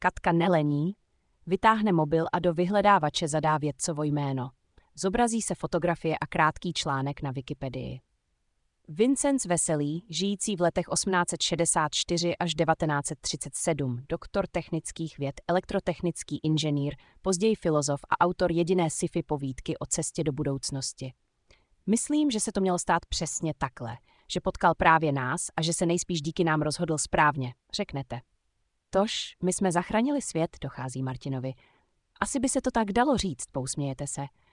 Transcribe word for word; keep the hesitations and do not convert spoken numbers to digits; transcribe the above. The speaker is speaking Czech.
Katka nelení, vytáhne mobil a do vyhledávače zadá vědcovo jméno. Zobrazí se fotografie a krátký článek na Wikipedii. Vincenc Veselý, žijící v letech osmnáct set šedesát čtyři až devatenáct set třicet sedm, doktor technických věd, elektrotechnický inženýr, později filozof a autor jediné sci-fi povídky o cestě do budoucnosti. Myslím, že se to mělo stát přesně takhle, že potkal právě nás a že se nejspíš díky nám rozhodl správně, řeknete. Tož, my jsme zachránili svět, dochází Martinovi. Asi by se to tak dalo říct, pousmějete se.